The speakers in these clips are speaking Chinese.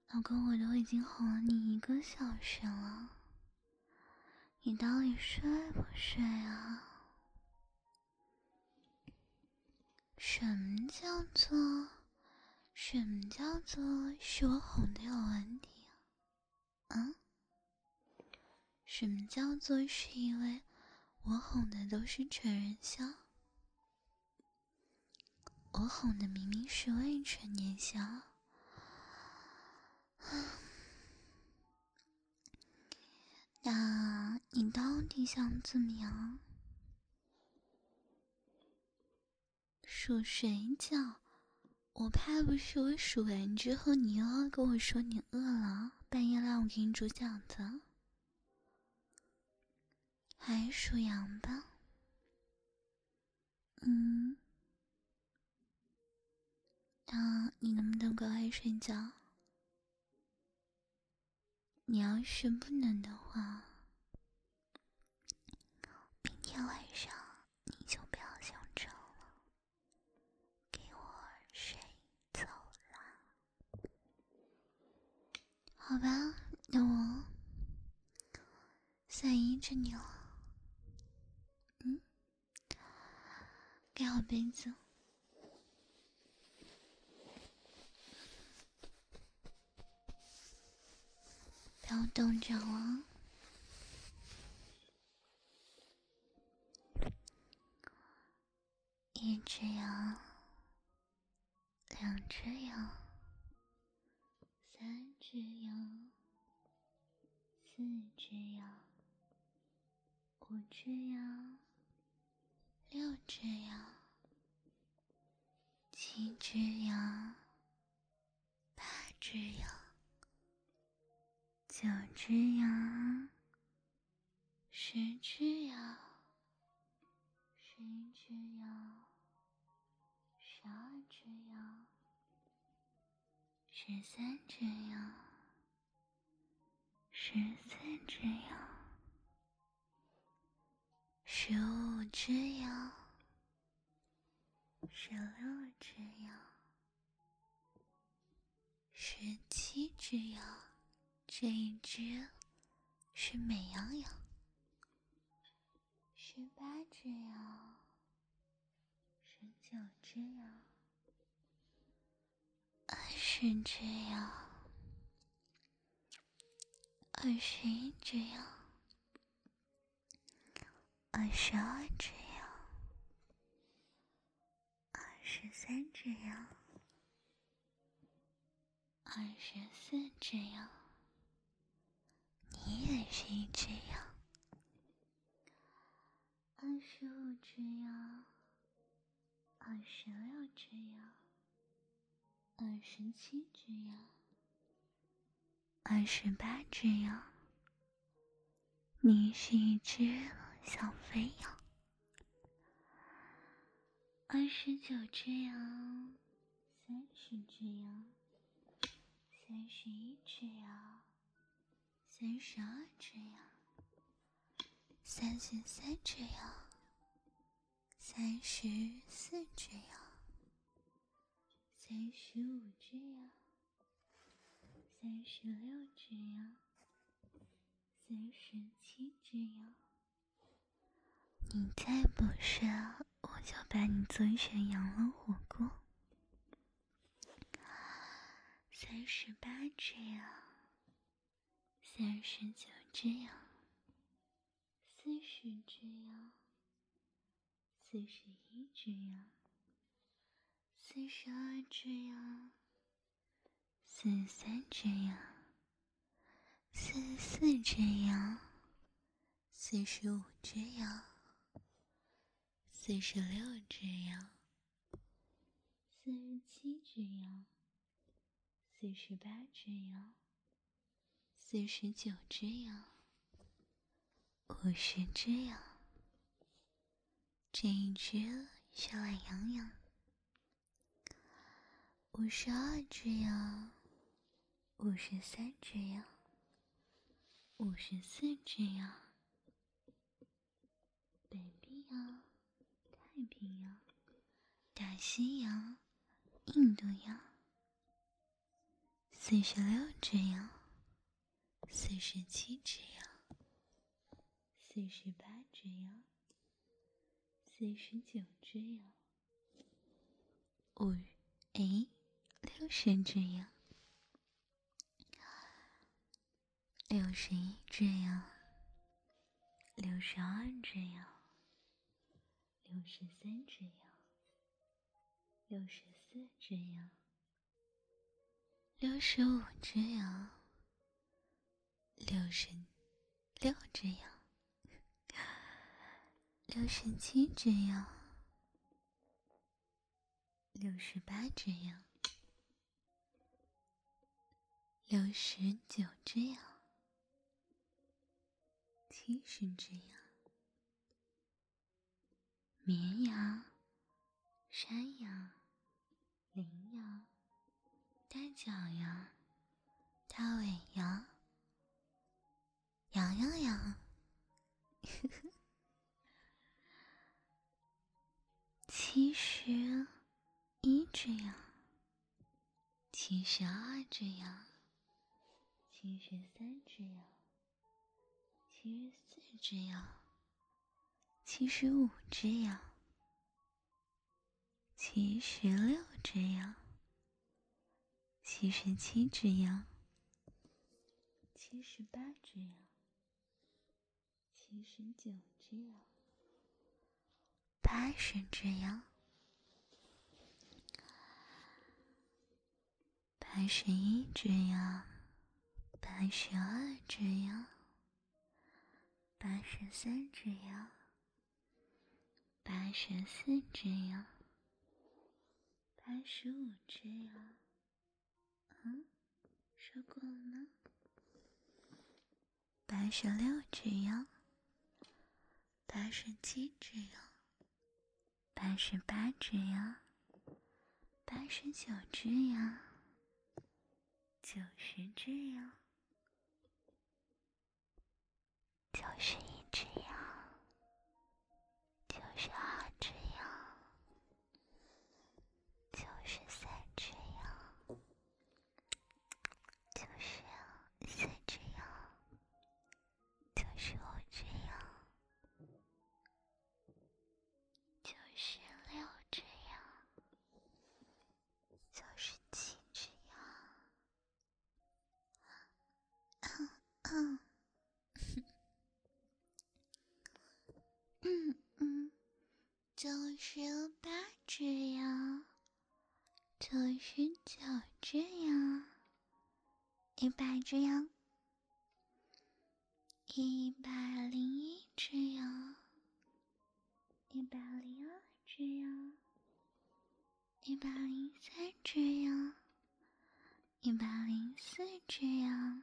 老公，我都已经哄了你1个小时了，你到底睡不睡啊？什么叫做是我哄的有问题啊？什么叫做是因为我哄的都是成人笑？我哄的明明是未成年笑。那你到底想怎么样？数水饺？我怕不是我数完之后你又要跟我说你饿了，半夜让我给你煮饺子。还是数羊吧。那你能不能乖乖睡觉？你要是不能的话，明天晚上你就不要想吵了，给我睡走啦。好吧，那我算依着你了。盖好被子。不要动着了。1只羊，2只羊，3只羊，4只羊，5只羊，6只羊，7只羊，8只羊，9只羊，10只羊，11只羊，12只羊，13只羊，14只羊，15只羊，16只羊，17只羊，这一只是美羊羊。18只羊，19只羊，20只羊，21只羊，22只羊，23只羊，24只羊，你也是1只羊，25只羊，26只羊，27只羊，28只羊，你是1只小肥羊，29只羊，30只羊，31只羊，32只羊，33只羊，34只羊，35只羊，36只羊，37只羊。你再不睡啊，我就把你做成羊肉火锅。38只羊，39只羊，40只羊，41只羊，42只羊，43只羊，44只羊，45只羊，46只羊，47只羊，48只羊，49只羊，50只羊。这一只是懒羊羊。52只羊，53只羊，54只羊。北冰洋、太平洋、大西洋、印度洋。 46只羊，47只羊，48只羊，49只羊，60只羊，61只羊，62只羊，63只羊，64只羊，65只羊，66只羊，67只羊，68只羊，69只羊，70只羊，绵羊、山羊、羚羊、大角羊、大尾羊、羊羊羊，71只羊，72只羊，73只羊，74只羊，75只羊，76只羊，77只羊，78只羊，79只羊，80只羊，81只羊，82只羊，83只羊，84只羊，85只羊，说过了吗？86只羊，87只羊，88只羊，89只羊，90只羊，91只羊，92只羊，93只羊，94只羊，95只羊，96只羊，97只羊，98只羊，99只羊，100只羊，101只羊，102只羊，103只羊，104只羊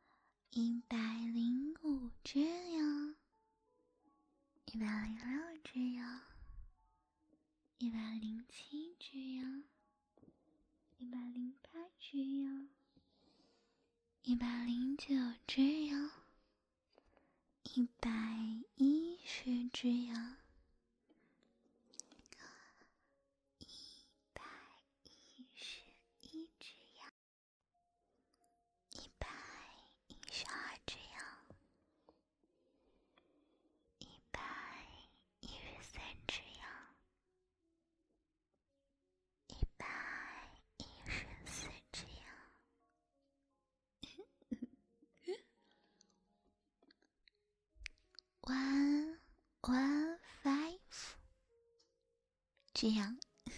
，105只羊，106只羊，107只羊，108只羊，109只羊，110只羊，111只羊，112只羊，113只羊，114只羊，115只羊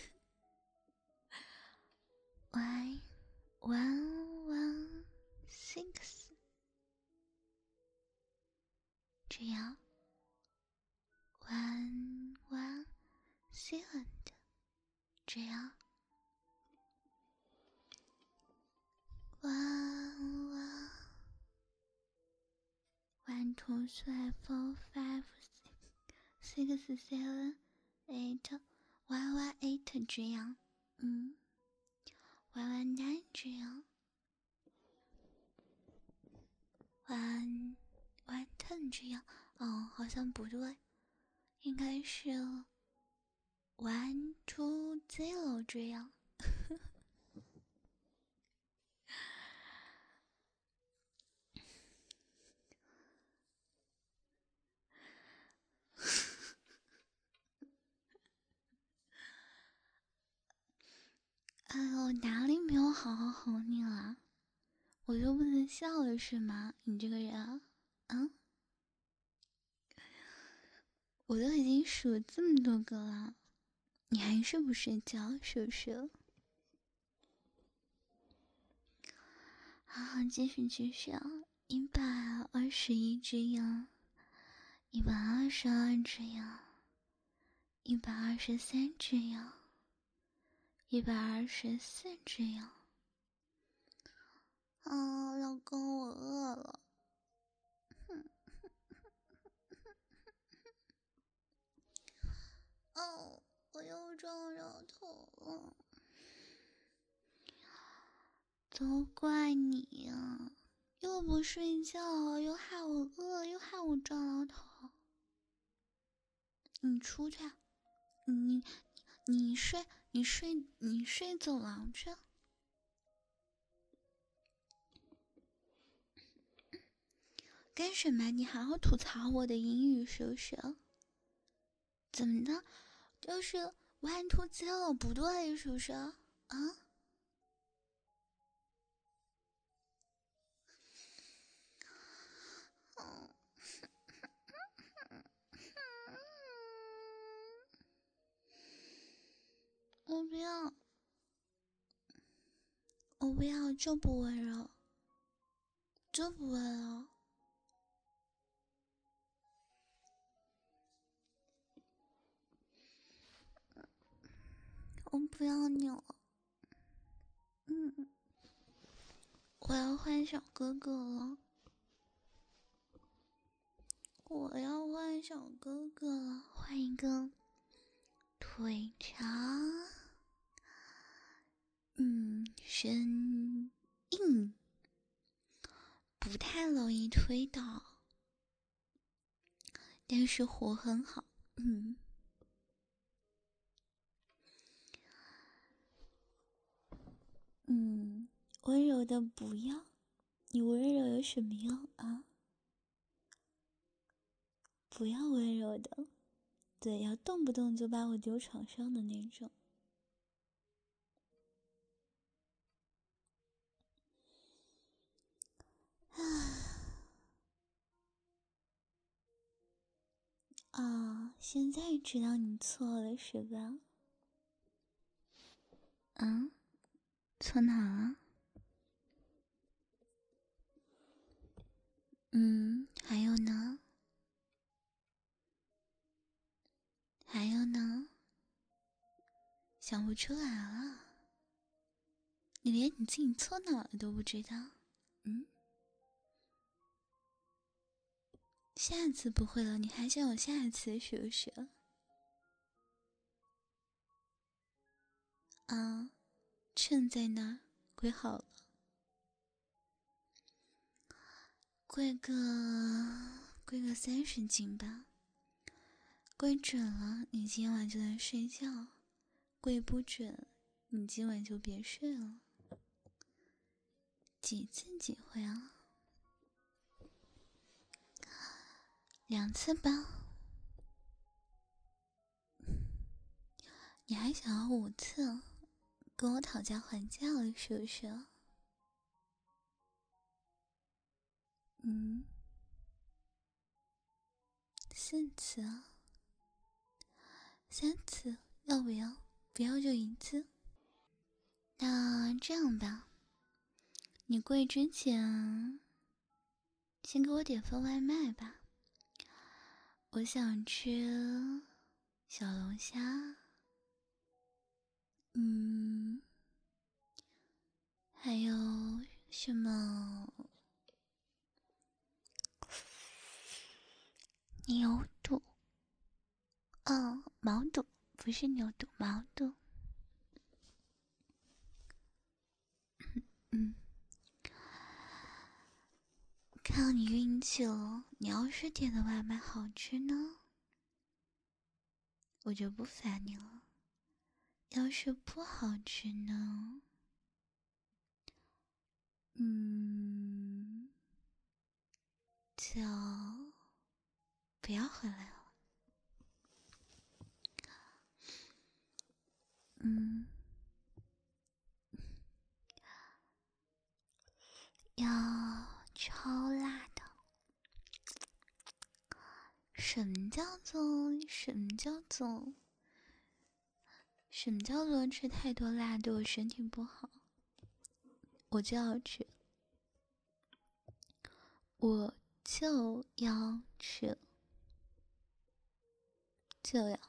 ，116只羊，117只羊，1 2 3 4 5 6 7 8 118只羊，119只羊，110只羊，好像不对，应该是120只羊。 哄你了？我就不能笑了是吗？你这个人啊，我都已经数这么多个了，你还是不睡觉是不是？好，继续啊！121只羊，122只羊，123只羊，124只羊。啊，老公，我饿了。哦，我又撞着头了。都怪你呀！又不睡觉，又害我饿，又害我撞到头。你出去，你睡走廊去。干什么？你还要吐槽我的英语是不是？怎么的？就是玩突击了，不对是不是？啊？我不要，我不要，就不温柔，就不温柔。我不要你了。我要换小哥哥了。我要换小哥哥了，换一个腿长，身硬，不太容易推倒，但是活很好。温柔的不要，你温柔有什么用啊？不要温柔的，对，要动不动就把我丢床上的那种。啊，现在知道你错了是吧？错哪了？还有呢？还有呢？想不出来了？你连你自己错哪了都不知道？下次不会了，你还想有下次是不是？啊，秤在那儿，跪好了，跪个30斤吧，跪准了，你今晚就能睡觉；跪不准，你今晚就别睡了。几次机会啊？2次吧。你还想要5次？跟我讨价还价了是不是？4次啊？3次？要不要？不要就1次。那这样吧，你跪之前先给我点份外卖吧。我想吃小龙虾，还有什么牛肚？毛肚，不是牛肚，毛肚。看你运气了，你要是点的外卖好吃呢，我就不烦你了；要是不好吃呢，就不要回来了。 要超辣的。什么叫做吃太多辣对我身体不好？我就要吃，就要。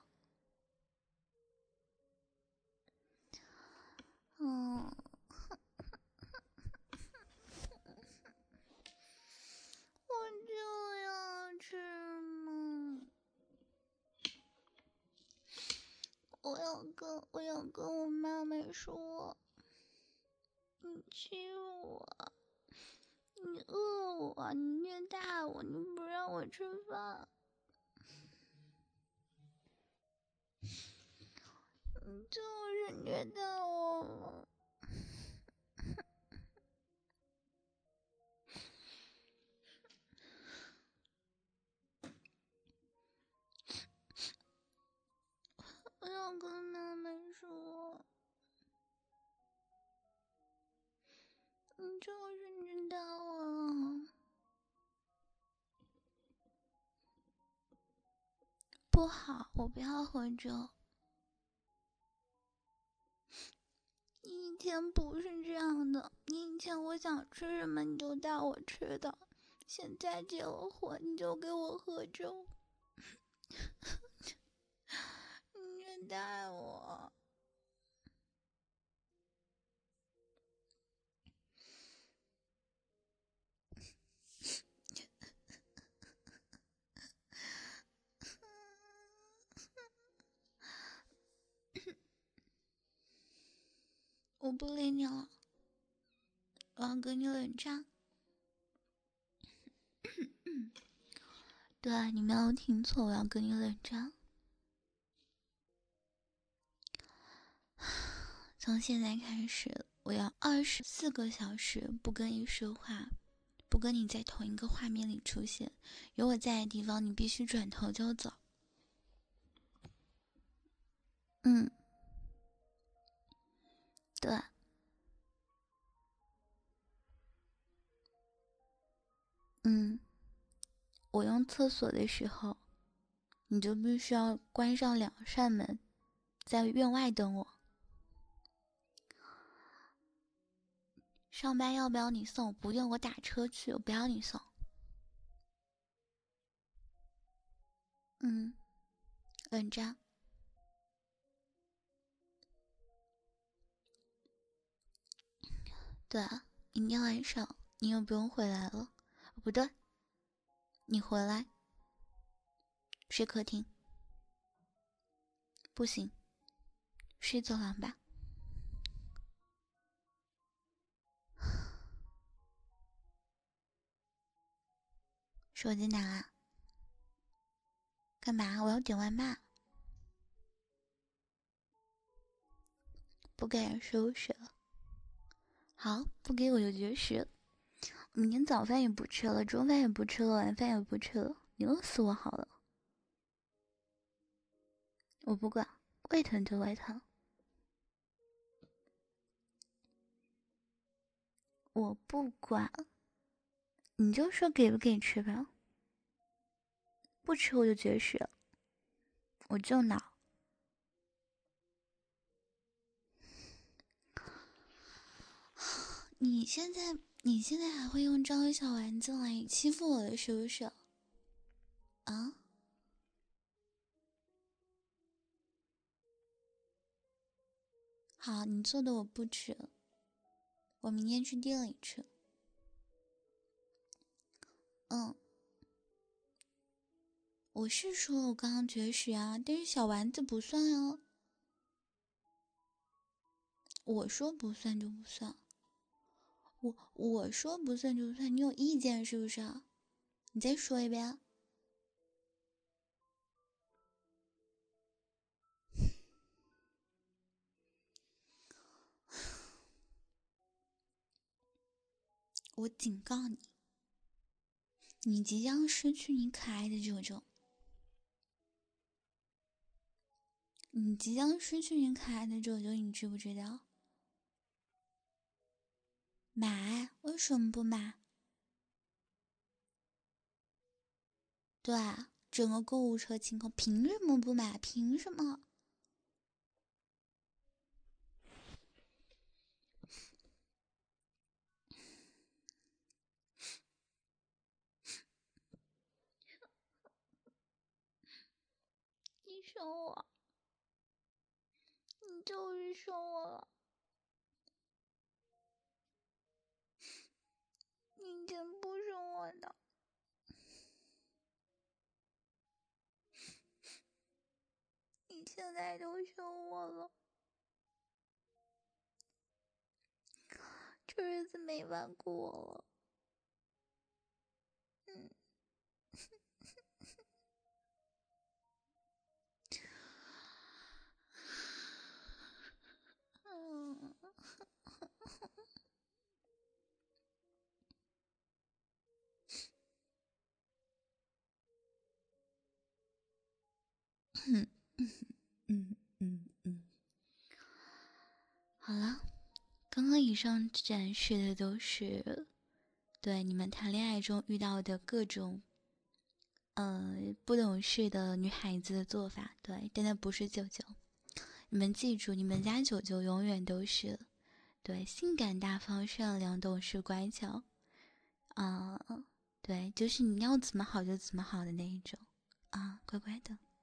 我就要吃嘛！我要跟我妈妈说，你欺负我，你饿我，你虐待我，你不让我吃饭，你就是虐待我。我要跟妈妈说，你就是虐待我。不好，我不要喝酒。你以前不是这样的，你以前我想吃什么你就带我吃的，现在结了婚你就给我喝酒，你虐待我。我不理你了，我要跟你冷战。对，你没有听错，我要跟你冷战。从现在开始，我要24个小时不跟你说话，不跟你在同一个画面里出现。有我在的地方，你必须转头就走。对。我用厕所的时候，你就必须要关上2扇门，在院外等我。上班要不要你送？不用，我打车去，我不要你送。冷战。对啊，明天晚上你又不用回来了。不对，你回来睡客厅。不行，睡走廊吧。手机拿啊？干嘛？我要点外卖。不给人收拾了。好，不给我就绝食。明天早饭也不吃了，中饭也不吃了，晚饭也不吃了，你饿死我好了。我不管，胃疼就胃疼。我不管，你就说给不给吃吧。不吃我就绝食，我就恼。你现在还会用招小丸子来欺负我的是不是？啊？好，你做的我不吃，我明天去店里吃。我是说我刚刚绝食啊，但是小丸子不算哦。我说不算就不算，我说不算就不算，你有意见是不是啊？你再说一遍。我警告你，你即将失去你可爱的舅舅。你即将失去你可爱的舅舅，你知不知道？ 买？为什么不买？对啊，整个购物车清空，凭什么不买？凭什么？你生我，你就是生我了。你以前不生我的，你现在都生我了，这日子没法过了。好了，刚刚以上展示的都是对你们谈恋爱中遇到的各种不懂事的女孩子的做法，对，但那不是九九。你们记住，你们家九九永远都是对性感大方、善良、懂事、乖巧，对，就是你要怎么好就怎么好的那一种啊，乖乖的。